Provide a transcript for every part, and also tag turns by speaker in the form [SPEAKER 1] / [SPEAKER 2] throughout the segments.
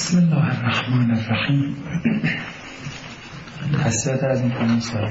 [SPEAKER 1] بسم الله الرحمن الرحیم. حسرت از این کنم صاحب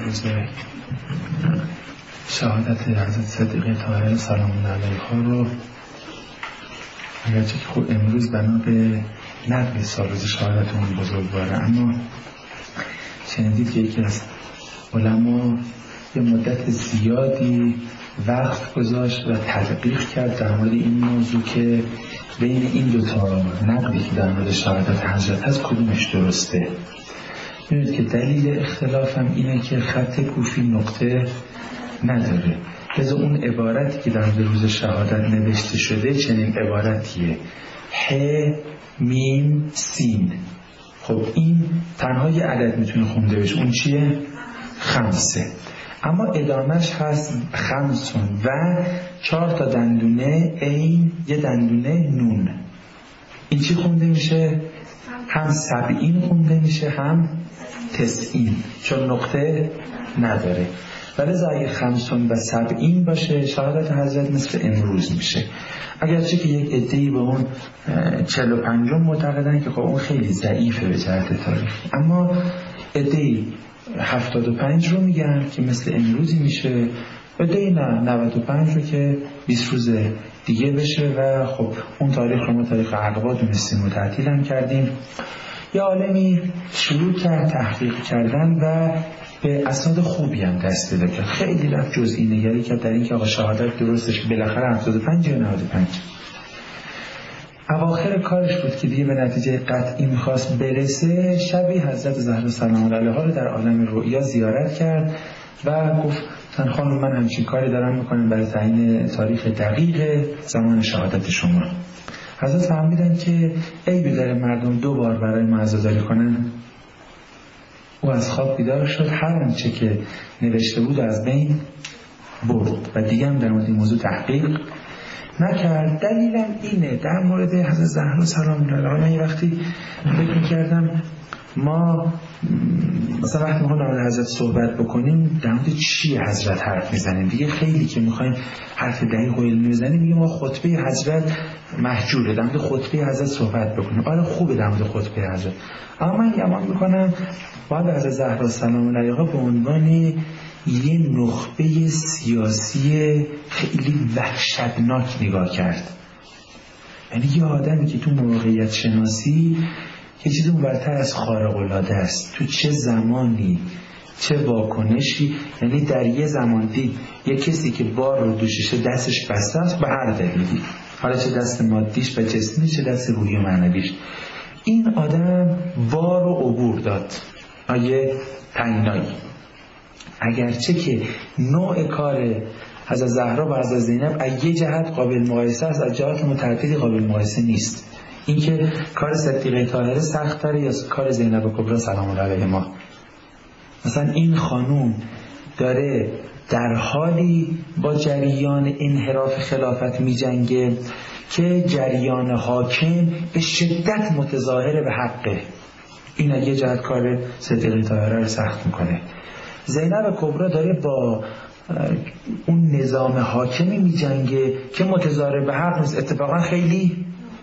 [SPEAKER 1] شهادت حضرت صدیقه طاهره سلام الله علیها رو اگرچه که خب امروز بنا به نقل سالوز شهادت اون بزرگواره، اما شنیدید که یکی از علما یه مدت زیادی وقت گذاشت و تدقیق کرد در مورد این موضوع که بین این دوتا نقلی که در مورد شهادت حضرت هست کدومش درسته. می‌بینید که دلیل اختلاف هم اینه که خط کوفی نقطه نداره، لذا اون عبارتی که در مورد روز شهادت نوشته شده چنین عبارتیه: ح میم سین. خب این تنها یه عدد میتونه خونده بشه، اون چیه؟ خمسه. اما ادامش هست خمسون و 4 تا دندونه عین، یه دندونه نون. این چی خونده میشه؟ هم 70 خونده میشه هم 90، چون نقطه نداره. ولی اگه 50 و 70 باشه شهادت حضرت مثل امروز میشه. اگرچه که یک عده‌ای به اون 45 معتقدن که خب اون خیلی ضعیفه به جهت تاریخ، اما عده‌ای 75 رو میگن که مثل امروزی میشه، عده‌ای نه 95 رو که 20 روز دیگه بشه. و خب اون تاریخ رو ما تاریخ عقبا دونستیم و تعطیل هم کردیم. یه عالمی شروع کرد تحقیق کردن و به اسناد خوبی هم دست پیدا کرد، خیلی رفت جزئی نگری کرد در این که آقا شهادت درستش بالاخره 75 یا 95. اواخر کارش بود که دیگه به نتیجه قطعی میخواست برسه. شبی حضرت زهرا سلام الله علیها رو در عالم رؤیا زیارت کرد و گفت خانم من همچین کاری دارم میکنم برای تعیین تاریخ دقیق زمان شهادت شما. حضرت فهمیدن که عیبی داره مردم 2 بار برای ما عزاداری کنن. او از خواب بیدار شد، هر آنچه که نوشته بود از بین برد و دیگه هم در مورد این موضوع تحقیق نکرد. دلیلم اینه در مورد حضرت زهرا سلام الله علیها من یه وقتی فکر می‌کردم ما مثلا وقتی می‌خوایم در مورد حضرت صحبت بکنیم در مورد چی حضرت حرف میزنیم دیگه، خیلی که می‌خوایم حرف دقیق و علمی بزنیم میگیم ما خطبه حضرت محجوره، در مورد خطبه حضرت صحبت بکنیم. آره خوبه در مورد خطبه حضرت، اما من گمان می‌کنم باید حضرت زهرا سلام الله علیها به عنوان یه نخبه سیاسی خیلی وحشتناک نگاه کرد. یعنی یه آدمی که تو موقعیت شناسی یه چیزی اونورتر از خارق العاده است، تو چه زمانی چه واکنشی، یعنی در یه زمان دید یه کسی که بار رو دوششه دستش بسته است به هر دلیلی، حالا چه دست مادیش و جسمی چه دست روحی و معنویش، این آدم بار رو عبور داد. آیه تنینایی. اگرچه که نوع کار حضرت زهرا و حضرت زینب از یه جهت قابل مقایسه است، از جهات متعددی قابل مقایسه نیست. این که کار صدیقه طاهره سخت تره یا کار زینب کبری سلام الله علیهما. مثلا این خانوم داره در حالی با جریان انحراف خلافت می جنگه که جریان حاکم به شدت متظاهر به حقه. این از یه جهت کار صدیقه طاهره رو سخت میکنه. زینب کبری داره با اون نظام حاکمی می جنگه که متظاهر به حق نیست، اتفاقا خیلی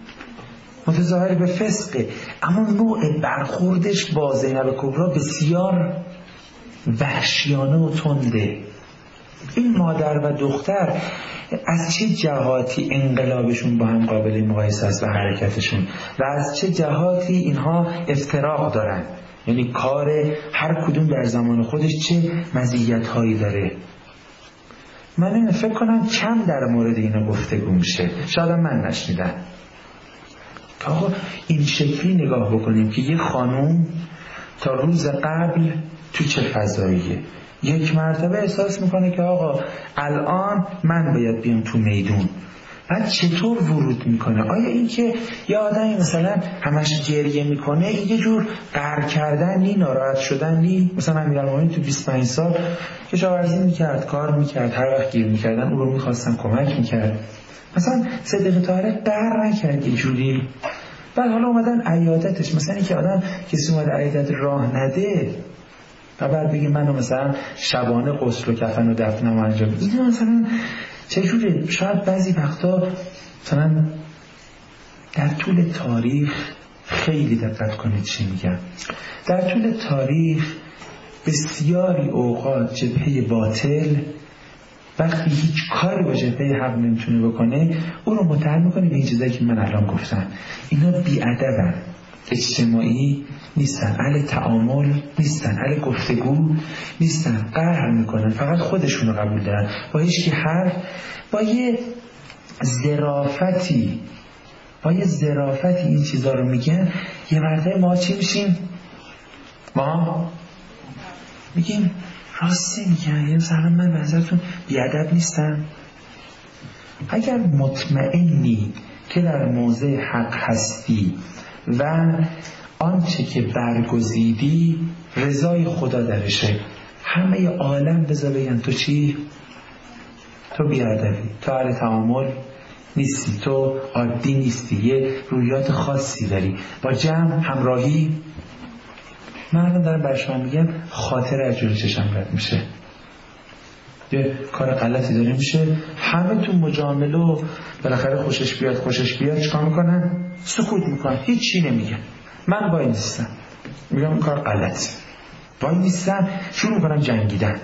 [SPEAKER 1] متظاهر به فسقه، اما نوع برخوردش با زینب کبری بسیار وحشیانه و تنده. این مادر و دختر از چه جهاتی انقلابشون با هم قابل مقایسه است و حرکتشون، و از چه جهاتی اینها افتراق دارن، یعنی کار هر کدوم در زمان خودش چه مزیت‌هایی داره. من فکر کنم کم در مورد اینا گفتگو میشه، شاید من نشنیدم. آقا این شکلی نگاه بکنیم که یه خانوم تا روز قبل تو چه فضاییه، یک مرتبه احساس میکنه که آقا الان من باید بیام تو میدون، بعد چطور ورود میکنه؟ آیا این که یه آدمی مثلا همش گریه میکنه این یه جور قهر کردنی، ناراحت شدنی؟ مثلا امیرالمومنین تو 25 سال کشاورزی میکرد، کار میکرد، هر وقت گیر میکردن اون رو میخواستن کمک میکرد. مثلا صدیقه طاهره قهر نکرد یه جوری؟ بعد حالا اومدن عیادتش، مثلا این که آدم کسی اومده عیادت راه نده و بعد بگی منو مثلا شبانه غسل و کفن و دفنم انجام بدم، این مثلا چجوره؟ شاید بعضی وقتا مثلا در طول تاریخ خیلی دقت کنید چی میگم. در طول تاریخ بسیاری اوقات جبهه باطل وقتی هیچ کاری با جبهه حق نمیتونه بکنه اون رو متهم میکنه به این چیزایی که من الان گفتم. اینا بی‌ادبن، اجتماعی نیستن، اهل تعامل نیستن، اهل گفتگو نیستن، قهر میکنن، فقط خودشون رو قبول دارن، با هیچ کی حرف، با یه ظرافتی این چیزا رو میگن. یه مرتبه ما چی میشیم؟ ما میگیم راستی میگن، یه مثلا من به نظرتون بیادب نیستم. اگر مطمئنی که در موضع حق هستی و آنچه که برگزیدی رضای خدا درشه، همه عالم بذار بگن تو چی؟ تو بیادبی، تو اهل تعامل نیستی، تو عادی نیستی، یه رویات خاصی داری، با جمع همراهی. من الان دارم برای شما میگم خاطر از جلوی چشم رد میشه، یه کار غلطی داره میشه، همه تو مجامله و بالاخره خوشش بیاد چیکار میکنن؟ سکوت میکنن، هیچی نمیگن. من وای نیستم، میگم این کار غلطه، وای نیستم، شروع میکنم جنگیدن،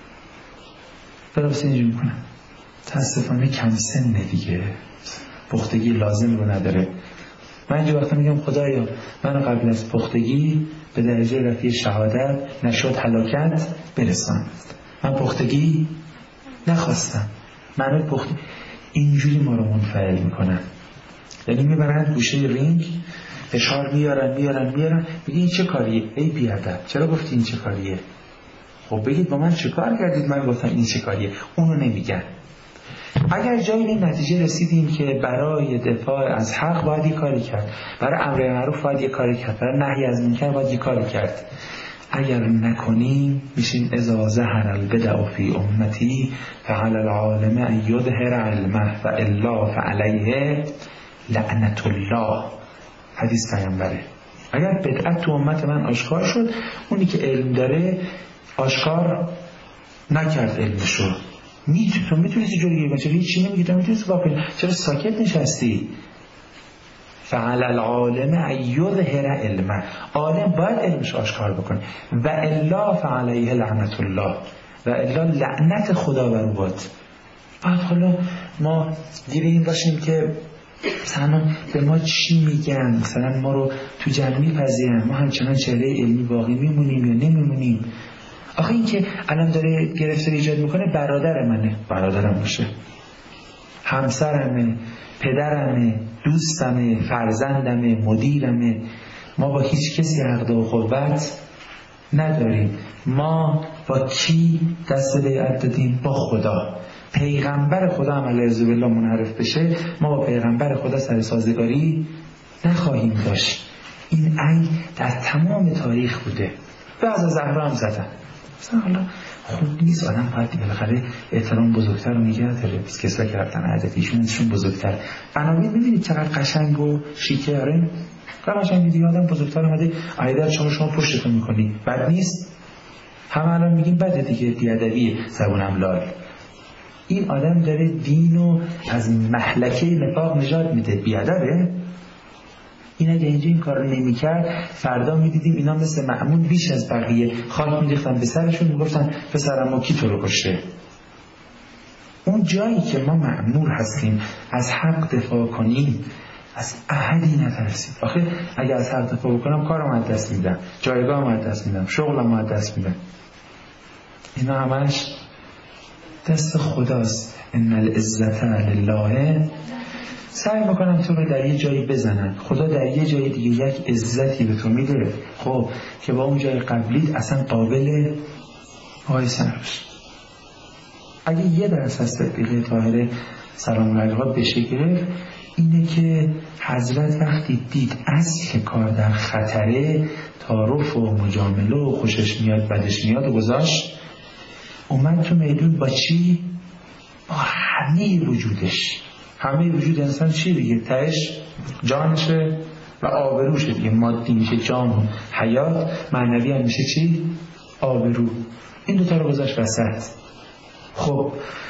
[SPEAKER 1] بلافاصله اینجوری میکنم. تاسفانه کم سنه دیگه، پختگی لازم رو نداره. من اینجا وقتا میگم خدایا منو قبل از پختگی به درجه رفیع شهادت نشد هلاکت برسان. من پختگی نخواستم، معنی پختگی. اینجوری ما رو منفعل میکنن، یعنی میبرن گوشه رینگ، فشار میارن میگه این چه کاریه؟ ای بیادب چرا گفتی این چه کاریه؟ خب بگید با من چه کار کردید من گفتم این چه کاریه؟ اونو نمیگن. اگر جایی این نتیجه رسیدیم که برای دفاع از حق باید یک کاری کرد، برای امر معروف باید یک کاری کرد، برای نهی از منکر باید یک کاری کرد، اگر نکنیم میشیم اذا ظهر البدع فی امتی فعلى العالم ان یظهر علمه فالا فعلیه لعنت الله. حدیث پیامبره. اگر بدعت تو امت من آشکار شد، اونی که علم داره آشکار نکرد علمشو. تو میتونستی جوری بگی، چرا هیچی نمیگی؟ تو میتونستی واقعا چرا ساکت نشستی؟ فعل العالم ان یظهر علمه، عالم باید علمش آشکار بکنه، و الا فعلیه لعنت الله، و الا لعنت خدا بر او باد. بعد حالا ما گیر این باشیم که مثلا به ما چی میگن، مثلا ما رو تو جمع میپذیرن، ما همچنان چهره علمی باقی میمونیم یا نمیمونیم. آخه این که الان داره گرفتاری ایجاد میکنه برادر منه، برادرم باشه، همسرمه، پدرمه، دوستمه، فرزندمه، مدیرمه. ما با هیچ کسی عقد و قوت نداریم. ما با کی دست بیعت دادیم؟ با خدا. پیغمبر خدا هم علیه بالله منحرف بشه، ما با پیغمبر خدا سر سازگاری نخواهیم داشت. این ای در تمام تاریخ بوده. بعض از زهرا هم زدن. مثلا حالا خوب نیست آدم باید بالاخره احترام بزرگتر رو نگه داره. بس کسا که رفتن عددیشون بزرگتر. بنابراین میبینید چقدر قشنگ و شیکه آره؟ قشنگ دیگه آدم بزرگتر اومده عیدر شما پشتتون میکنی. بد نیست؟ همه الان میگیم بده دیگه، بیادبیه، زبونم لال. این آدم داره دینو از محلکه نفاق نجات میده. بیادبه؟ این اگه اینجا این کار رو نمی کرد، فردا می دیدیم اینا مثل مأمون بیش از بقیه خاک می ریختن به سرشون، می گفتن پسرم کی تو رو کشته. اون جایی که ما مأمور هستیم از حق دفاع کنیم، از احدی نترسیم. آخه اگه از حق دفاع بکنم کارم از دست میدم، جایگاهم از دست میدم، شغلم از دست میدم. اینا همش دست خداست. ان العزة لله. سعی میکنم تو رو در یه جایی بزنن، خدا در یه جایی دیگه یک عزتی به تو میده، خب که با اون جای قبلیت اصلا قابل مقایسه نباشه. اگه یه درس از تطبیق طاهره سلام علیها بشه گرفت، اینه که حضرت وقتی دید اصل کار در خطره، تعارف و مجامله و خوشش میاد بدش میاد و گذاشت، اومد تو میدون با چی؟ با همه وجودش. همه وجود انسان چی دیگه؟ تهش جانشه و آبروشه دیگه. مادی میشه جان و حیات، معنوی هم میشه چی؟ آبرو. این دوتا رو گذاشت وسط. خب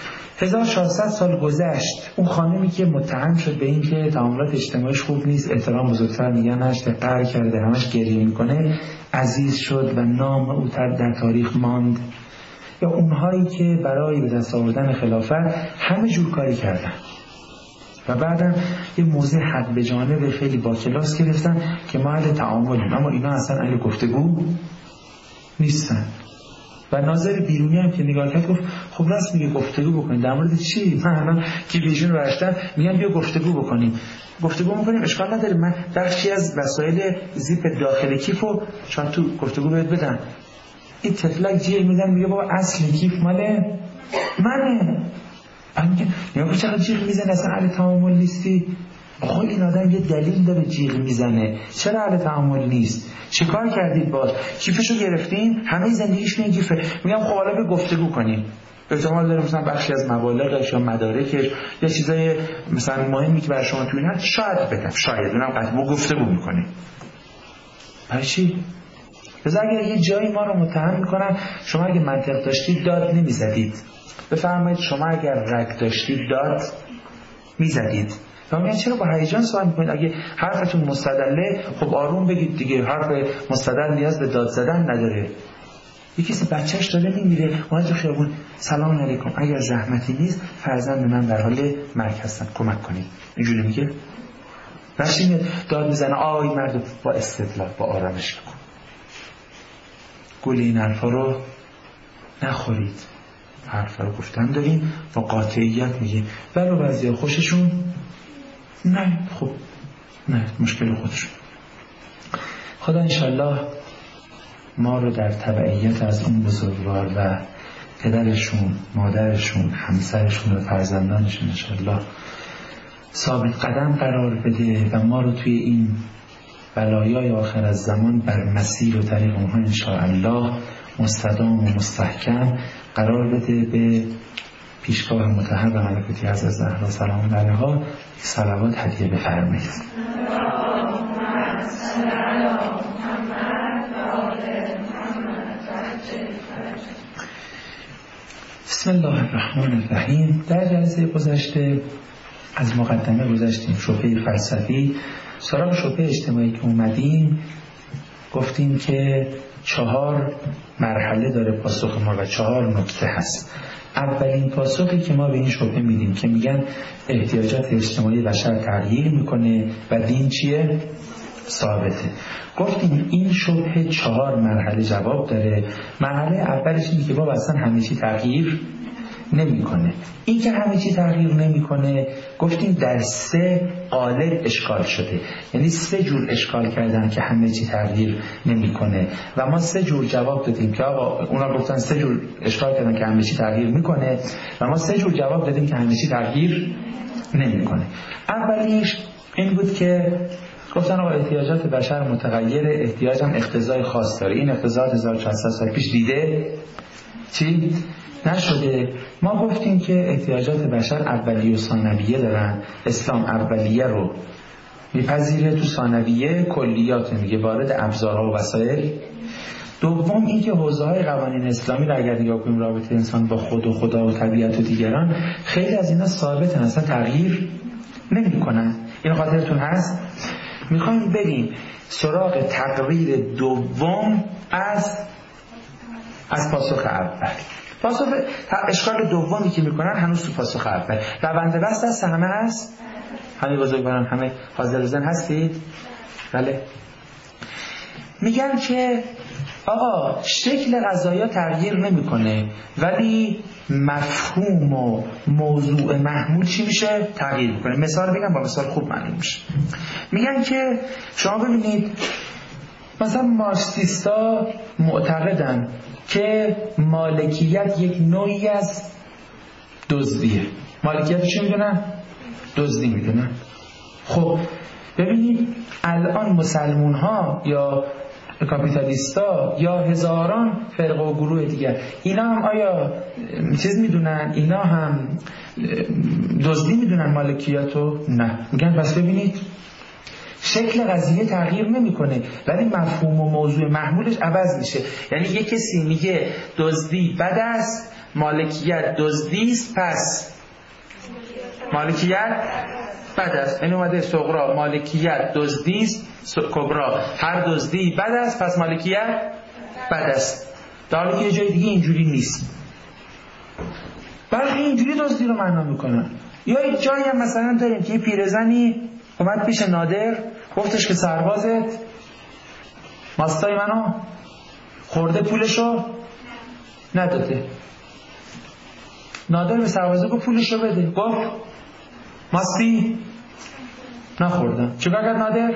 [SPEAKER 1] 1400 سال گذشت، اون خانمی که متهم شد به این که تعاملات اجتماعیش خوب نیست، احترام بزرگتر نگهش قهر کرده، همش گریه میکنه، عزیز شد و نام او در تاریخ ماند. یا اونهایی که برای به دست آوردن خلافت همه جور کاری کردن و بعدم یه موضع حد به جانب خیلی با کلاس گرفتن که ما اهل تعاملیم، اما اینا اصلا اهل گفتگو نیستن. و ناظر بیرونی هم که نگاه کرد گفت خب راست میگه، گفتگو بکنیم. در مورد چی؟ من الان کیفشون رو برشتم میگم بیا گفتگو بکنیم. گفتگو میکنیم، اشکال نداره، من بخشی از وسایل زیپ داخل کیفو شاید تو گفتگو بهت بدم. این تفلک جیر میدن میگه بابا اصل کیف ماله منه. میگه چرا جیغ میزنه، اصلا اهل تعامل نیستی؟ آخه این آدم یه دلیل داره جیغ میزنه، چرا اهل تعامل نیست؟ چیکار کردید باز؟ کیفشو گرفتیم، همه زندگیش میگه کیفه. میگم خب حالا به گفتگو کنیم. احتمال داره مثلا بخشی از مبالغش یا مدارکش یا چیزای مثلا مهمی که برای شما تو این هست شاید بدم، شاید اونم قطعا گفتگو میکنیم. برای چی؟ بذار اگر یه جایی ما رو متهم میکنن شما اگه منطق داشتید داد نمیزدید. بفرمایید شما اگر رگ داشتید داد میزدید. میگن چرا با هیجان سوال میکنید؟ اگه حرفتون مستدله خب آروم بگید دیگه، حرف مستدل نیاز به داد زدن نداره. یکی کسی بچهش داره میمیره اومد تو خیابون سلام علیکم، اگر زحمتی نیست فرزند من در حال مرگ هستن کمک کنید، اینجوری میگه؟ نشین داد میزنه آی مردم، با استدلال با آرامش بکن. گول این حرفا رو نخورید. حرفا رو گفتن داریم با قاطعیت میگیم، ولو بعضیا خوششون نه، خب نه، مشکل خودشون. خدا انشالله ما رو در تبعیت از اون بزرگوار و پدرشون، مادرشون، همسرشون و فرزندانشون انشالله ثابت قدم قرار بده و ما رو توی این بلایای آخر از زمان بر مسیر و طریق اونها انشاءالله مستدام و مستحکم قرار بده. به پیشگاه مطهر و ملکوتی حضرت زهرا سلام علیها صلوات هدیه بفرمایید. بسم الله الرحمن الرحیم. در جلسه گذشته از مقدمه گذشتیم، شبهه فلسفی. سراغ شبهه اجتماعی که اومدیم گفتیم که 4 مرحله داره پاسخ ما و 4 نکته هست. اولین پاسخی که ما به این شبهه میدیم که میگن احتیاجات اجتماعی بشر تغییر میکنه و دین چیه؟ ثابته. گفتیم این شبهه 4 مرحله جواب داره. مرحله اولش اینه که بابا اصلا همه چی تغییر نمیکنه. این که همه چی تغییر نمیکنه گفتیم در 3 قالب اشکال شده، یعنی 3 جور اشکال کردن که همه چی تغییر نمیکنه و ما 3 جور جواب دادیم که آقا اونا گفتن 3 جور اشکال کردن که همه چی تغییر میکنه و ما 3 جور جواب دادیم که همه چی تغییر نمیکنه. اولیش این بود که گفتن آقا احتیاجات بشر متغیره، احتیاج هم اقتضای خاص داره. این اقتضاءات 1400 سال پیش دیده چی؟ نشده. ما گفتیم که احتیاجات بشر اولیه و ثانویه دارن. اسلام اولیه رو میپذیره، تو ثانویه کلیات میگه وارد ابزارها و وسایل. دوم این که حوزه‌های قوانین اسلامی رو اگر نگاه کنیم رابطه انسان با خود و خدا و طبیعت و دیگران، خیلی از اینا ثابتن، اصلا تغییر نمی‌کنن. این خاطرتون هست؟ میخوایم بریم سراغ تقریر دوم از پاسخ اول. پاسخ اشکال دومی که میکنن هنوز تو پاسخ اول. روند بحث هست، همه هست؟ همه بزرگواران همه حاضر زن هستید؟ بله. میگن که آقا شکل قضایا تغییر نمیکنه ولی مفهوم و موضوع محمول چی میشه؟ تغییر میکنه. مثال بگم با مثال خوب معلوم میشه. میگن که شما ببینید مثلا مارکسیستا معتقدن که مالکیت یک نوعی از دزدیه. مالکیت چی میدونن؟ دزدی میدونن. خب ببینید الان مسلمون ها یا کاپیتالیستا یا هزاران فرقه و گروه دیگر اینا هم آیا چیز میدونن؟ اینا هم دزدی میدونن مالکیتو؟ نه. میگن پس ببینید شکل قضیه تغییر نمیکنه ولی مفهوم و موضوع محمولش عوض میشه. یعنی یک کسی میگه دزدی بد است مالکیت دزدیست پس مالکیت بد است. این اومده صغرا مالکیت دزدیست کبرا هر دزدی بد است پس مالکیت بد است. در حالی که یه جای دیگه اینجوری نیست. برخی اینجوری دزدی رو معنا میکنن. یا یک جایی هم مثلا داریم که یه پیرزنی اومد پیش نادر گفتش که سربازت ماستای منو خورده پولشو نداده. نادر به سربازه گفت پولشو بده. گفت ماستی نخوردم. چیکار کرد نادر؟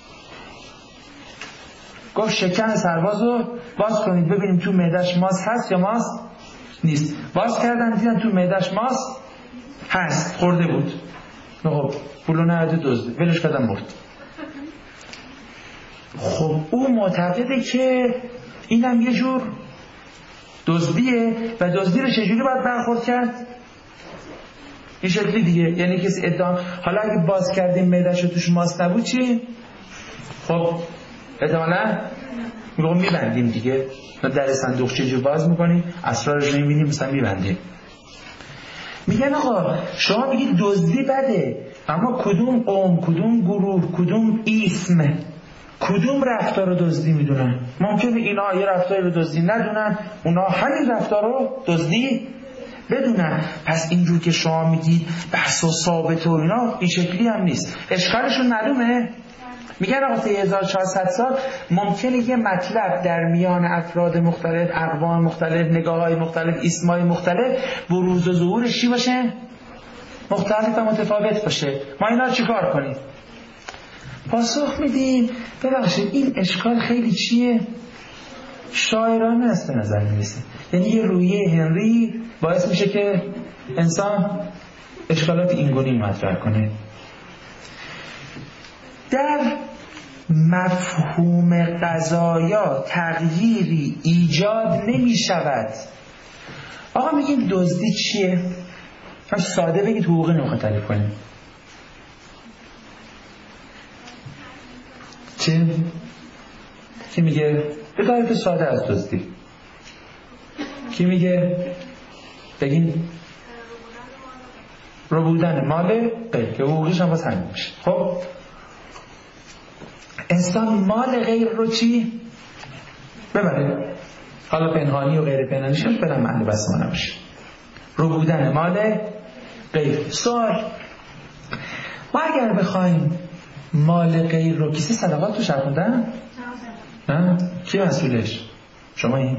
[SPEAKER 1] گفت شکم سربازو باز کنید ببینیم تو معده‌اش ماس هست یا ماس نیست. باز کردن دیدن تو معده‌اش ماس هست خورده بود. خب پولو نداده دزد ولش کردم برد. خب او معتقده که اینم یه جور دزدیه و دزدی رو چجوری باید برخورد کرد؟ این شکلی دیگه. یعنی کسی ادعا حالا اگه باز کردیم معده‌شو توش ماس نبود چی؟ خب احتمالاً میگم میبندیم دیگه. در صندوق چجور باز میکنیم اسرارش رو میبینیم مثلا میبندیم. میگن آقا شما میگید دزدی بده اما کدوم قوم کدوم گروه کدوم اسم کدوم رفتار رو دزدی میدونن؟ ممکنه اینا یه رفتاری رو دزدی ندونن اونا همین رفتار رو دزدی بدونن. پس اینجور که شما میگید بحث و ثابت و اینا این شکلی هم نیست. اشکالشون معلومه. میگن آقا 1400 سال ممکنه یه مطلب در میان افراد مختلف اقوام مختلف نگاه‌های مختلف اسمای مختلف بروز و ظهورش چی باشه؟ مختلف و متفاوت باشه. ما اینا رو چیکار کنیم؟ پاسخ میدیم ببخشید این اشکال خیلی چیه؟ شاعرانه است به نظر میرسه. یعنی یه رویه هنری باعث میشه که انسان اشکالات اینگونی مطرح کنه. در مفهوم قضایا تغییری ایجاد نمی شود. آقا میگیم دزدی چیه؟ هم ساده بگید حقوقی نمیخواد تعریف کنیم. چه؟ کی میگه؟ به تعریف ساده از دزدی. کی میگه؟ بگین رو بودن مال غیر که حقوقیش هم باز همین میشه. خب انسان مال غیر رو چی؟ ببره. حالا پنهانی و غیر پنهانی شد برم معنی بس ما نباشه. رو بودن مال غیر. سوال ما اگر بخوایم مال غیر رو کسی صدقات رو شرخوندن؟ نه؟ کی مسئولش؟ شما این؟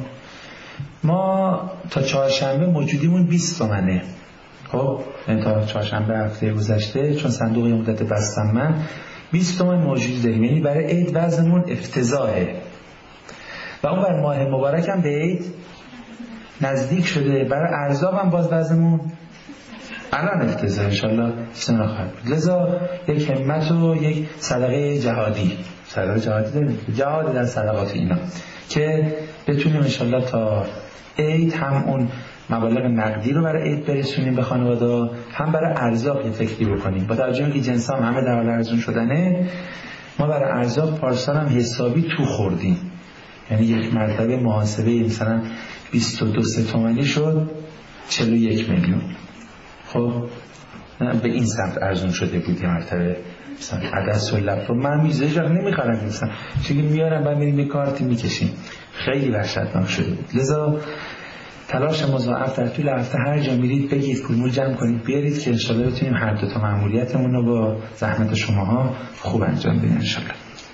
[SPEAKER 1] ما تا چهارشنبه موجودیمون 20 تومنه. خب تا چهارشنبه هفته گذشته چون صندوق یه مدت بستم من 20 تومن موجود داریم. یعنی برای عید وزنمون افتضاحه و اون بر ماه مبارک هم به عید نزدیک شده. برای ارزاق هم باز وزنمون الان افتضاحه. انشالله چیزی نخواهد بود. لذا یک همت و یک صدقه جهادی داریم جهاد در صدقات اینا که بتونیم انشالله تا عید هم اون مبالغ نقدی رو برای عید برسونیم به خانواده هم برای ارزاق یه فکری بکنیم. با توجه به اینکه جنسام همه در حال ارزون شدنه ما برای ارزاق پارسال هم حسابی تو خوردیم. یعنی یک مرتبه محاسبه مثلا 22 تومانی شد 41 میلیون. خب به این سمت ارزون شده بود. یه مرتبه مثلا عدس و لب رو من میزه جا نمیخرم مثلا چون میارم بعد میریم یه کارتی میکشیم. خیلی وحشتناک شده بود. لذا تلاش مضاعف در طول هفته هر جا میرید بگید پول جمع کنید بیارید که انشالله بتونیم هر دو تا مأموریتمون رو با زحمت شماها خوب انجام بدیم انشالله.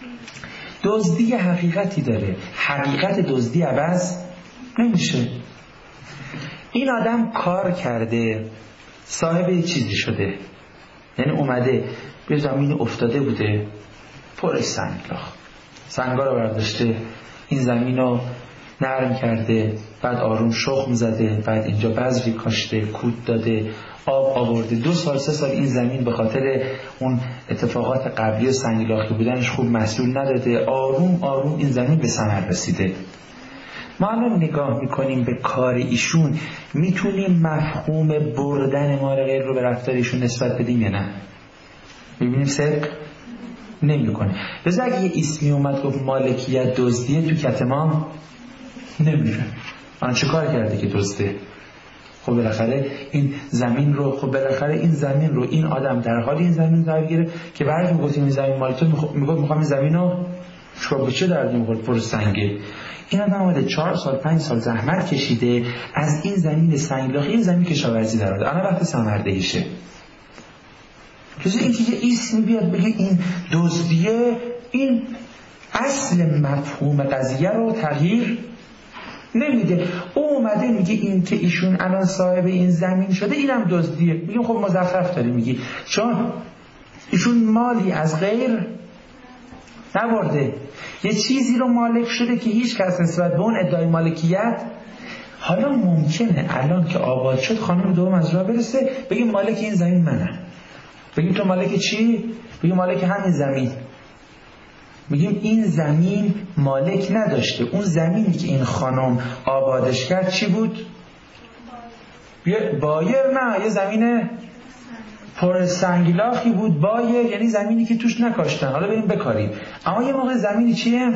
[SPEAKER 1] دزدی حقیقتی داره. حقیقت دزدی عوض نمیشه. این آدم کار کرده صاحب یه چیزی شده. یعنی اومده به زمین افتاده بوده پر سنگا رو برداشته این زمین رو نرم کرده بعد آروم شخم زده بعد اینجا بذری کاشته کود داده آب آورده 2 سال 3 سال این زمین به خاطر اون اتفاقات قبلی و سنگلاخی بودنش خوب محصول نداده. آروم آروم این زمین به ثمر رسیده. ما الان نگاه میکنیم به کار ایشون میتونیم مفهوم بردن مال غیر رو به رفتار ایشون نسبت بدیم یا نه؟ ببینیم صدق نمیکنه. بذار اگه یه اسمی اومد گفت مالکیت دزدیه تو کت ما نمیره. من چه کار کرده که دزده؟ خب بالاخره این زمین رو این آدم در حال این زمین رو بگیره که بعد میگفتیم این زمین مال تو، میگفت میخوام این زمین رو شو به چه درد میخوره؟ پر سنگه. این آدم اومده 4 سال 5 سال زحمت کشیده از این زمین سنگلاخی این زمین کشاورزی در آورده، الان وقت ثمردهیشه. این که یه اسمی بیاد بگه این دزدیه، این اصل مفهوم قضیه رو تغییر نمیده. او اومده میگه این که ایشون الان صاحب این زمین شده اینم دزدیه. میگم خب مزخرف داری میگی، چون ایشون مالی از غیر نبرده، یه چیزی رو مالک شده که هیچ کس نسبت به اون ادعای مالکیت. حالا ممکنه الان که آباد شد خانم دوم از راه برسه بگیم مالک این زمین منم. بگیم تو مالک چی؟ بگیم مالک همین زمین. میگیم این زمین مالک نداشته، اون زمینی که این خانم آبادش کرد چی بود؟ بایر؟ نه، یه زمین پر سنگلاخی بود. بایر یعنی زمینی که توش نکاشتن، حالا بریم بکاریم. اما یه موقع زمینی چیه؟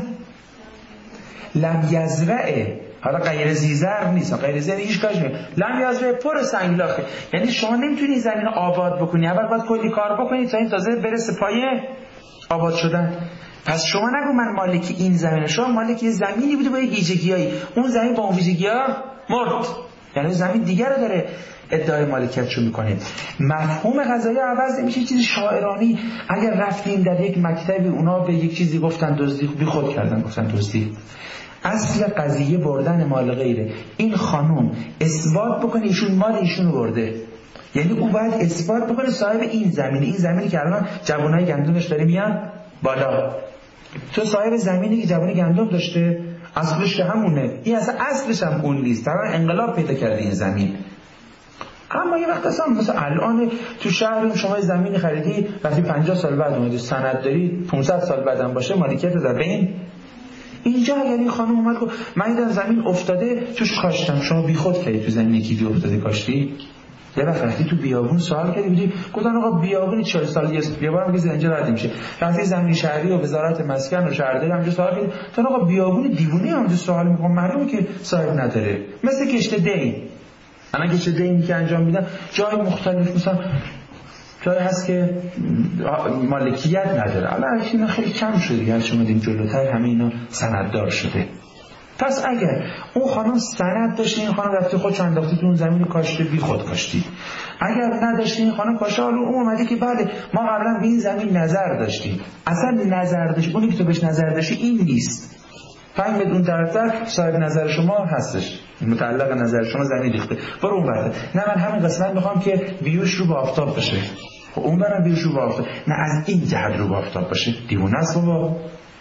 [SPEAKER 1] لم یزرعه، حالا غیر زیزر نیست، غیر زیزر هیچ کارش نمیشه، لم یزرعه پر سنگلاخه، یعنی شما نمیتونی زمین رو آباد بکنی، اول باید کلی کار بکنی تا این تازه برسه پایه آباد شدن. پس شما نگو من مالک این زمینه، شما مالک یه زمینی بوده با یه ویژگیایی، اون زمین با اون ویژگی‌ها مرد، یعنی زمین دیگر رو داره ادعای مالکیتشو میکنه. مفهوم قضایی عوض نمیشه، چیزی شاعرانی. اگر رفتیم در یک مکتبی اونا به یک چیزی گفتن دزدی، بی خود کردن گفتن دزدی، اصل قضیه بردن مال غیره. این خانم اثبات بکنه ایشون مال ایشون رو برده، یعنی او باید اثبات بکنه صاحب این زمینه، این زمینی که الان جوانای گندمش داره میان بالا. تو صاحب زمینی که جوانی گندم داشته اصلش که همونه، این اصلا اصلش هم اون نیست، طبعا انقلاب پیدا کرده این زمین. اما یه وقت اصلا مثلا الان تو شهر شما زمینی خریدی، وقتی 50 سال بعد اومدی سند داری 500 سال بعدم باشه مالکیت از بین. اینجا یعنی خانم اومد گفت من دیدم زمین افتاده توش کاشتم، شما بیخود کردی تو زمین یکی افتاده کاشتی. یه وقت رفتی تو بیابون سوال کردی بودی گفتن آقا بیابون 40 سال یه بیابون میگه اینجا رد میشه، رفتی زمین شهری و وزارت مسکن و شهرداری همونجا سوال کردی تو آقا بیابون دیوونه همونجا سوال میکنم، معلومه که صاحب نداره، مثل کشته دین. الان کشته دینی که انجام میدن جای مختلف مثلا جایی هست که مالکیت نداره، الان اینا خیلی کم شده دیگه، شما دیدین جلوتر همه اینا سنددار شده. پس اگر اون خانم سند داشته این خانم رفته خودش انداخته تو اون زمین کاشته بی خود کاشتی، اگر نداشته این خانم کاشته، حالا اون اومده که بله ما قبلا به این زمین نظر داشتیم، اصلا نظر داشت اونی که تو بهش نظر داشتی این نیست، فهمید اون طرفتر صاحب نظر شما هستش، متعلق نظر شما زمین ریخته، برو اون برده. نه من همین قسمت میخوام که بیوش رو با آفتاب بشه، خب اون برم بیوش رو با آفتاب، نه از این جهت رو با آفتاب باشه، دیوونه است بابا.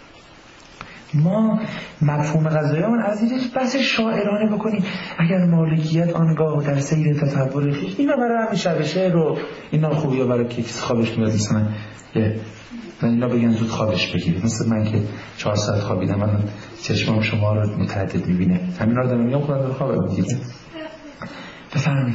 [SPEAKER 1] ما مفهوم قضاییمون از اینش بحث شاعرانه بکنیم. اگر مالکیت آنگاه در سیر تصور خویش، اینا برای همین شب شعر رو اینا خوبیه برای که کسی خوابش میاد، مثلا اینا بگن زود خوابش بگیره، مثل من که 4 ساعت خوابیدم الان چشمام شما رو متعدد میبینه، همین رو دارم میگم خودم رو خواب بگیره. بفرمایید.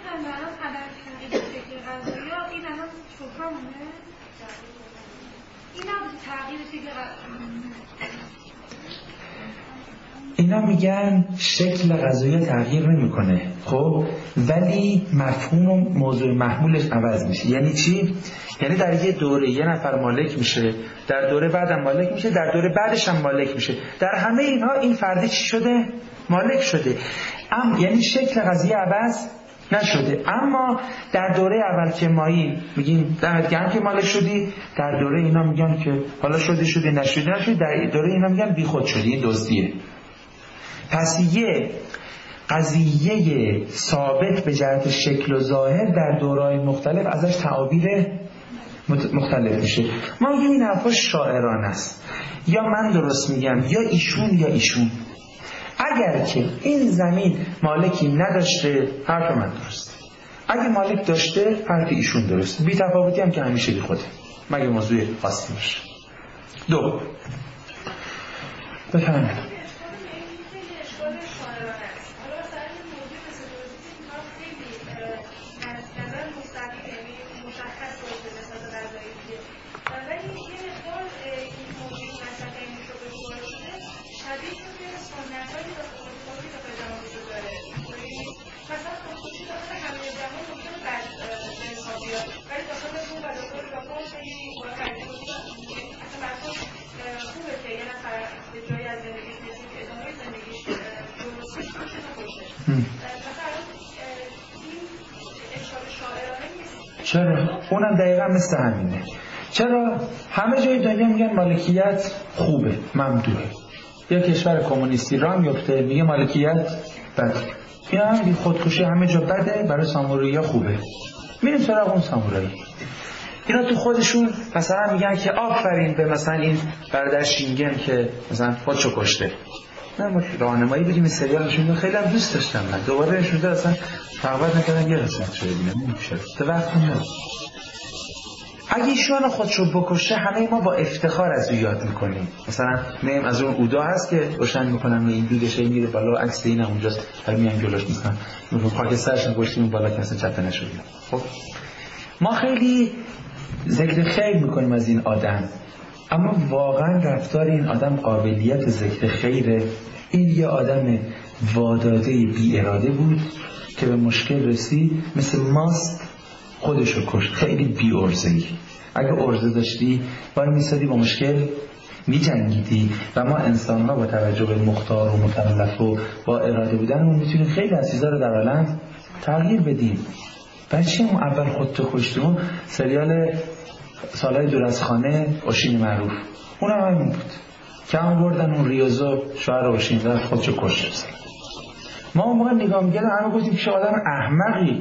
[SPEAKER 1] اینا میگن شکل قضایی تغییر نمیکنه، خب ولی مفهوم و موضوع محمولش عوض میشه. یعنی چی؟ یعنی در یه دوره یه نفر مالک میشه، در دوره بعدم مالک میشه، در دوره بعدش هم مالک میشه، در همه اینها این فرد چی شده؟ مالک شده. یعنی شکل قضیه عوض نشده. اما در دوره اول که مایی میگیم دمت گرم که مالک شدی، در دوره اینا میگن که حالا شدی نشدی، در دوره اینا میگن بی خود شدی، این دزدیه. پس یه قضیه ثابت به جهت شکل و ظاهر در دوره‌های مختلف ازش تعابیر مختلف میشه. ما میگیم این حرفا شاعرانه است، یا من درست میگم یا ایشون. اگر که این زمین مالکی نداشته حرف من درست، اگه مالک داشته حرف ایشون درست، بی تفاوتی هم که همیشه بی خوده مگه موضوع خاصی باشه. دو بفرمایید. چرا؟ اونم دقیقا مثل همینه. چرا؟ همه جای دنیا میگن مالکیت خوبه، ممدوحه. یا کشور کمونیستی راه میفته میگه مالکیت بده. این هم خودکشی همه جا بده، برای سامورایی خوبه. میریم سراغ اون سامورایی. اینا تو خودشون مثلا میگن که آفرین به مثلا این برادر شینگن که مثلا خودشو کشته. نه ما راهنمایی بدیم این سریال نشون خیلی هم دوست داشتم. من دوباره نشون داد اصلا فقط نکردم یه قسمت شده ببینم نمیشه. تو وقت نداره. اگه ایشون خودشو بکشه همه ما با افتخار از او یاد میکنیم. مثلا میم از اون اودا هست که روشن میکنن و این دودشه میره بالا، عکس اینم اونجاست، بعد میان جلوش میکنن رو پاکستانش گوشتیم بالا که اصلا چپ نشد. خب ما خیلی ذکر خیر میکنیم از این آدم، اما واقعا رفتار این آدم قابلیت ذکر خیره؟ این یه آدم واداده بی اراده بود که به مشکل رسید، مثل ماست خودشو کشت. خیلی بی ارزه‌ای. اگه ارزه داشتی باید میسادی با مشکل میجنگیدی. و ما انسان ها با توجه به مختار و مکلف و با اراده بودنمون میتونیم خیلی از چیزا رو در عالم تغییر بدیم. بچه هم اول خودتو کشتون سریال سالهای دور از خانه اوشین معروف اونم همین بود که هم بردن اون ریاضو شوهر اوشین داد خودشو کشت. ما اون موقع نگاه میکردم همه گفتیم که آدم احمقی.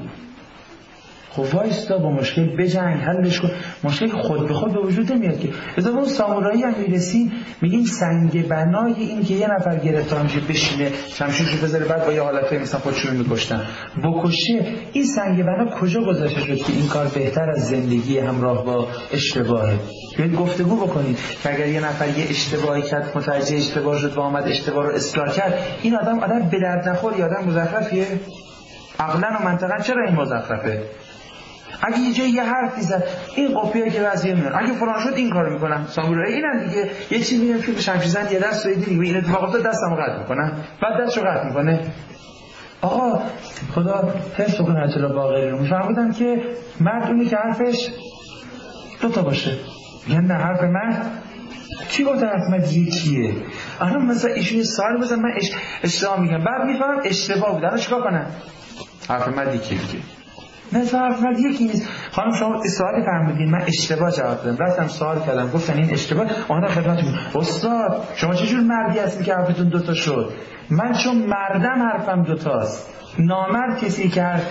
[SPEAKER 1] خب وایستا با مشکل بجنگ، حلش کن. مشکل خود به خود به وجود نمیاد که. مثلا اون سامورایی هم میرسیم میگیم سنگ بنای این که یه نفر گرفتار میشه بشینه شمشیرشو بذاره بعد با یه حالتای مثلا خودشون میکشتن بکشه. این سنگ بنا کجا گذاشته شد که این کار بهتر از زندگی همراه با اشتباهه؟ بیاید گفتگو بکنید که اگر یه نفر یه اشتباهی کرد متوجه اشتباه شد و آمد اشتباه رو اصلاح کرد، این آدم به درد نخور یا آدم مزخرفیه؟ عقلاً و منطقاً چرا این مزخرفه؟ اگه یه جایی یه حرفی زد این قپیه که وضعیه میاد اگه فلان شد این کارو میکنم. سامورایی اینن دیگه. یه چیزی میگم که شمشیر زن یه دست سویدی دیگه این اتفاق افتاد دستمو قطع میکنم بعد دستشو قطع میکنه. آقا خدا حفظ کنه اطلاع باقری رو. میفهمیدم که مرد اونی که حرفش دو تا باشه. میگن نه حرف مرد کی گفت حرف مرد یکیه؟ الان مثلا ایشون سوال بزن من اشتباه میگم بعد میفهمم اشتباه بود. الان چیکار کنم؟ حرف مرد یکیه. نه حرف مرد یکی نیست. خانم شما سوالی فرمودین من اشتباه جواب دادم. رفتم سوال کردم گفتن این اشتباه. آنها خدمتتون استاد شما چه جور مردی هستین که حرفتون دو تا شد؟ من چون مردم حرفم دو تاست. نامرد کسی که حرف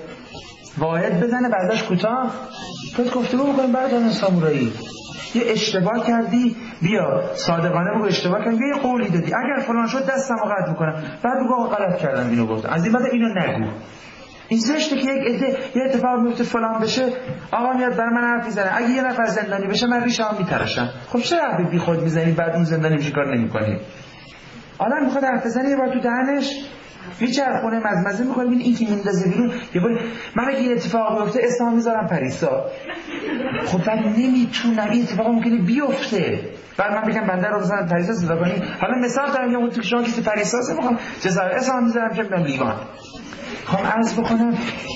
[SPEAKER 1] واحد بزنه بعدش کوتاه. تو گفتگو بکنیم برادران سامورایی. یه اشتباه کردی بیا صادقانه بگو اشتباه کردی یه قولی دادی اگر فلان شد دستمو قطع میکنم بعد بگو غلط کردم اینو گفتم از این بعد اینو نگو. این زشته که یه اتفاق میفته فلان بشه آقا میاد برای من حرف میزنه اگه یه نفر زندانی بشه من ریشه‌ام میتراشم. خب چرا حرف بی خود میزنی بعد اون زندانی میشه کار نمی‌کنی؟ آدم میخواد حرف بزنه یه بار تو دهنش میچرخونه مزمزه میکنه ببین این که میندازه بیرون یه بار من اگه یه اتفاق بیفته اسمم میذارم پریسا. خب بعد نمیتونم این اتفاق ممکنه بیفته بعد من بگم بنده رو مثلا پریسا صدا کنی. حالا مثال دارم یا تو شما کسی پریسا میخوام جزایر اسمم میذارم که میگم لیوان. خب عرض بکنم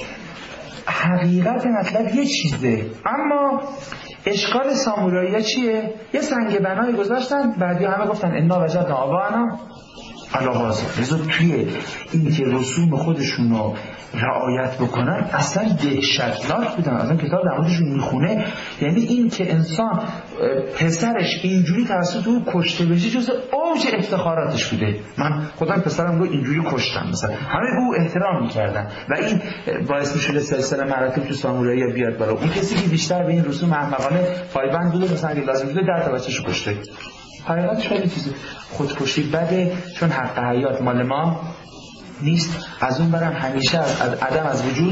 [SPEAKER 1] حقیقت مطلب یه چیزه اما اشکال سامورایی چیه؟ یه سنگ بنای گذاشتن بعدی همه گفتن انا وجدنا آباءنا علی هذا. لذا توی این که رسوم خودشون رو رعایت بکنن اصلا دهشتناک بودن. اصلا کتاب در موردشون میخونه یعنی این که انسان پسرش اینجوری توسط او کشته بشه جز اوج افتخاراتش بوده. من خودم پسرم رو اینجوری کشتم مثلا همه به او احترام میکردن و این باعث میشده سلسله مراتب تو سامورایی بیاد بالا. اون کسی که بیشتر به این رسوم احمقانه پایبند بوده مثلا اگه لازم بوده 10 تا بچه‌شو کشته. حقیقتش خیلی چیزه. خودکشی بده چون حق حیات مال ما نیست. از اون برم همیشه از عدم از وجود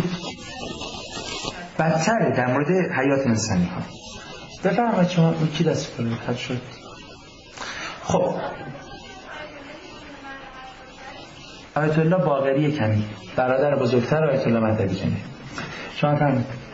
[SPEAKER 1] بدتره در مورد حیات انسانی ها. بفرمایید شما کی دست کنید حد شد. خب آیت الله باقری کمی برادر بزرگتر آیت الله مهدوی کمی شما فرمایید.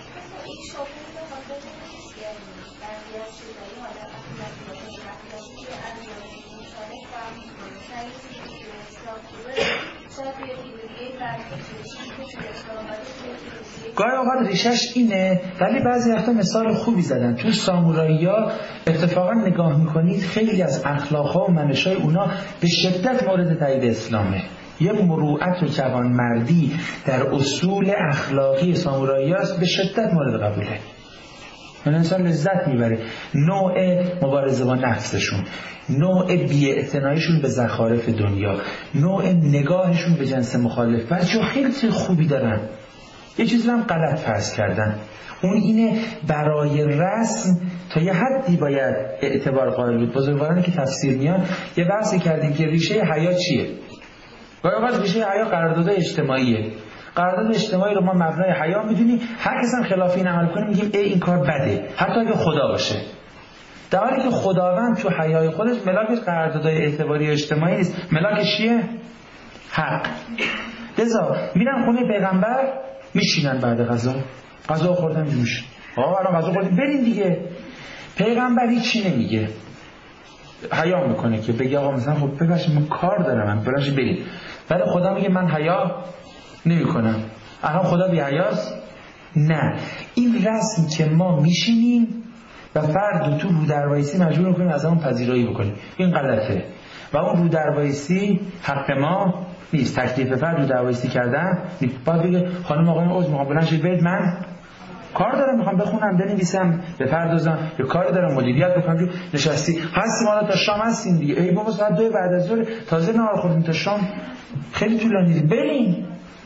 [SPEAKER 1] گاهی اوقات ریشش اینه ولی بعضی وقتا مثال خوبی زدن. تو سامورایی‌ها اتفاقا نگاه میکنید خیلی از اخلاق‌ها و منش‌های اونا به شدت مورد تایید اسلامه. یه مروءت و جوانمردی در اصول اخلاقی سامورایی است به شدت مورد قبوله. من انسان لذت میبره. نوع مبارزه با نفسشون، نوع بی‌اعتناییشون به زخارف دنیا، نوع نگاهشون به جنس مخالف، بچه‌ها خیلی خوبی دارن. یه چیزی هم غلط فرض کردن، اون اینه برای رسم تا یه حدی باید اعتبار قائل بود. بزرگوارانی که تفسیر میان یه بحثی کردیم که ریشه حیا چیه. گاهی اوقات ریشه حیا قرارداد اجتماعیه. قرارداد اجتماعی رو ما مبنای حیا میدونیم، هر کس هم خلاف این عمل کنه میگیم این کار بده، حتی اگه خدا باشه. در حالی که خداوند تو حیای خودش ملاک قراردادهای اعتباری اجتماعی نیست، ملاکش چیه؟ حق. لذا میرن خونه پیغمبر، میشینن بعد غذا خوردن میشه. الان غذا خوردیم بریم دیگه. پیغمبر هیچی نمیگه، حیا میکنه که بگه آقا مثلا خب ببخشید من کار دارم، من بلاش بریم. ولی خدا میگه من حیا نمیکنم. الان خدا بی حیاست؟ نه. این رسم که ما میشینیم و فرد تو رو دروایسی مجبور کنیم از اون پذیرایی بکنیم، این غلطه. و اون رو دروایسی حق ما نیست. تکلیف فرد رو دروایسی کردن نیست. باید بگه خانم آقایون عذر میخوام بلند شید برید، من کار دارم، میخوام بخونم، بنویسم، بپردازم، یه کاری دارم، مدیریت بکنم. نشستی هستیم حالا تا شام هستیم دیگه. ای بابا ساعت 2 بعد از ظهر تازه نهار خوردیم، تا شام خیلی طولانی، بریم.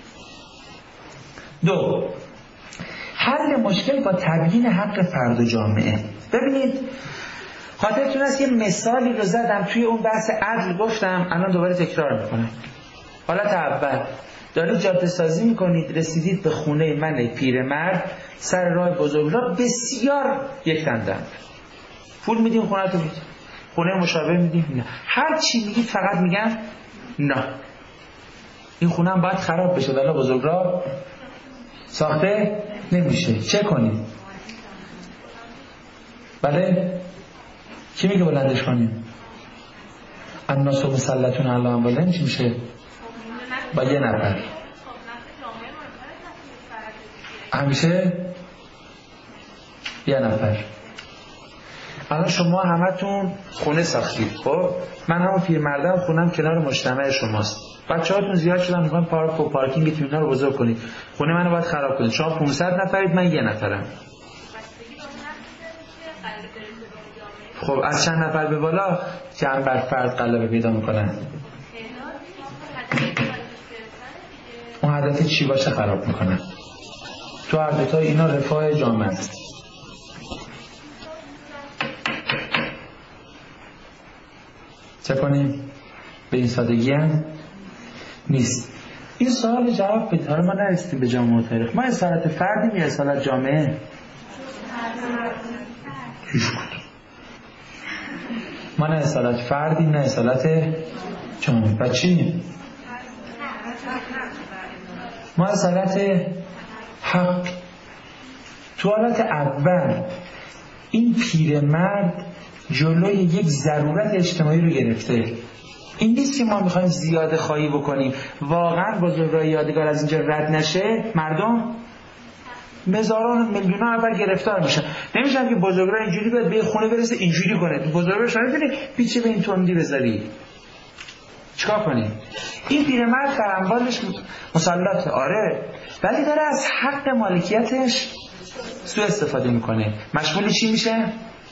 [SPEAKER 1] 2. حل مشکل با تبیین حق فرد و جامعه. ببینید خاطرتون هست یه مثالی رو زدم توی اون بحث عدل، گفتم الان دوباره تکرار میکنم. حالت اول، دارید جاده سازی میکنید، رسیدید به خونه من پیرمرد سر راه بزرگراه، بسیار یک دندان. پول میدیم خونه تو میدیم، خونه مشاور میدیم، نه. هر چی میگید فقط میگن نه. این خونه هم باید خراب بشه ولی بزرگراه ساخته نمیشه. چه کنیم؟ بله؟ کی میگه بلندش کنیم؟ الناس مسلطون علی اموالهم چی میشه؟ با یه نفر همیشه یه نفر. الان شما همتون خونه ساختید، خب من همون پیرمردم خونم کنار مجتمع شماست، بچه‌هاتون زیاد شدن میخوان پارک و پارکینگتون رو بزرگ کنید، خونه منو باید خراب کنید. شما 500 نفرید، من یه نفرم. خب از چند نفر به بالا جمع بر فرد غلبه پیدا میکنن. اون هدف چی باشه خراب میکنن. تو هر دوتا اینا رفاه جامعه است. چه کنیم؟ به این سادگی هم نیست. این سوال جواب بده. حالا ما نرسیدیم به جامعه و تاریخ. ما اصالت فردیم یا اصالت جامعه؟ هیچ کدوم. ما نه اصالت فردیم نه اصالت جامعه. و چی؟ ما اصالت حق. تو حالت اول این پیرمرد جلوی یک ضرورت اجتماعی رو گرفته. این نیست که ما میخوایم زیاده خواهی بکنیم. واقعا بزرگراه یادگار از اینجا رد نشه، مردم هزاران میلیون‌ها نفر گرفتار میشن. نمیشن که بزرگراه اینجوری باید به خونه برسه اینجوری کنه. بزرگراه شما می‌بینی پیچه به این تندی بذاری. چیکار کنی؟ این پیرمرد در اموالش مسلطه، آره، ولی داره از حق مالکیتش سوء استفاده میکنه. مشمول چی میشه؟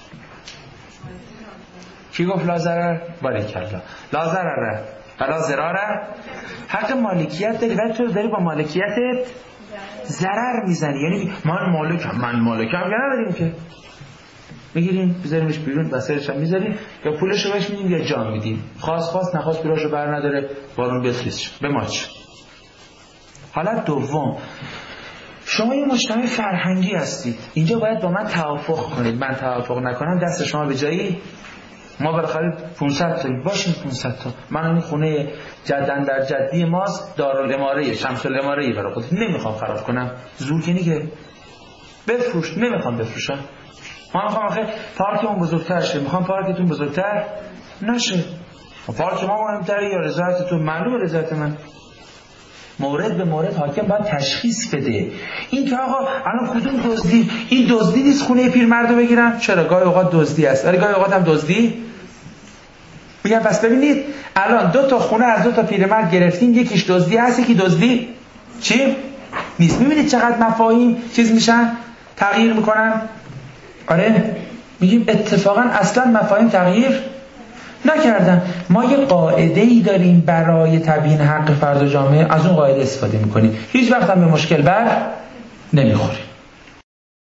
[SPEAKER 1] کی گفت لا ضرر؟ باریکلا. لا ضرر ولا ضرار. حق مالکیت داری ولی تو داری با مالکیتت ضرر میزنی. یعنی من مالکم یا نداریم که میگیریم بذاریمش بیرون، وسایلش هم میذاریم یا پولشو بهش میدیم یا جام میدیم. خواست نخواست پولاشو بر نداره، بارون بفریزش به ماچ. حالت دوم، شما یه مجتمع فرهنگی هستید، اینجا باید با من توافق کنید. من توافق نکنم دست شما به جایی. ما بالاخره 500 تا باشیم، 500 تا. من این خونه جدن در جدی ماست، دارالاماره شمس الاماره برای خودت نمیخوام خراب کنم. زور کنی که بفروش، نمیخوام بفروشم. ما میخوام آخه پارکمون بزرگتر شه، میخوام پارکتون بزرگتر نشه. پارک ما مهمتره یا رضایتتون؟ معلومه رضایت من. مورد به مورد حاکم باید تشخیص بده. این که آقا الان کدوم دزدی؟ این دزدی نیست خونه پیرمردو بگیرن. چرا؟ گاهی اوقات دزدی است، ولی گاهی اوقات هم دزدی میگن پس ببینید الان 2 تا خونه از 2 تا پیرمرد گرفتیم، یکیش دزدی هست یکی دزدی چی؟ نیست. میبینید چقدر مفاهیم چیز میشن؟ تغییر میکنن. آره میگیم اتفاقا اصلا مفاهیم تغییر نکردن. ما یه قاعده‌ای داریم برای تبیین حق فرد و جامعه، از اون قاعده استفاده میکنیم، هیچ وقت هم به مشکل بر نمیخوریم.